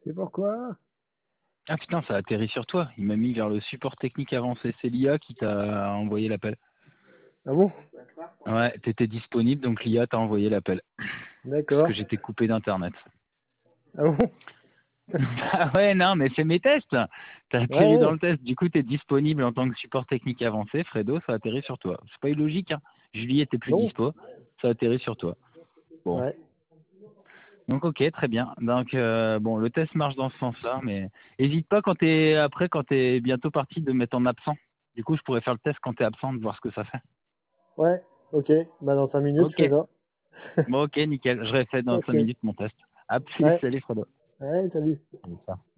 C'est pourquoi? Ah putain, ça a atterri sur toi. Il m'a mis vers le support technique avancé. C'est l'IA qui t'a envoyé l'appel. Ah bon? Ouais, t'étais disponible, donc l'IA t'a envoyé l'appel. Parce que D'accord. j'étais coupé d'internet. Ah bon? Ah ouais, non, mais c'est mes tests. T'as Ouais, atterri dans ouais. le test. Du coup, t'es disponible en tant que support technique avancé. Fredo, ça a atterri sur toi. C'est pas illogique, hein. Julie était plus Non? dispo. Ça a atterri sur toi. Bon. Ouais. Donc ok, très bien. Donc bon, le test marche dans ce sens-là, mais hésite pas quand t'es bientôt parti de mettre en absent. Du coup, je pourrais faire le test quand t'es absent, de voir ce que ça fait. Ouais. Ok. Bah, dans 5 minutes, je Ok. fais ça. Bon, ok, nickel. Je refais dans 5 Ok. minutes mon test. À plus, Ouais. salut Fredo. Ouais, salut. Salut, ça.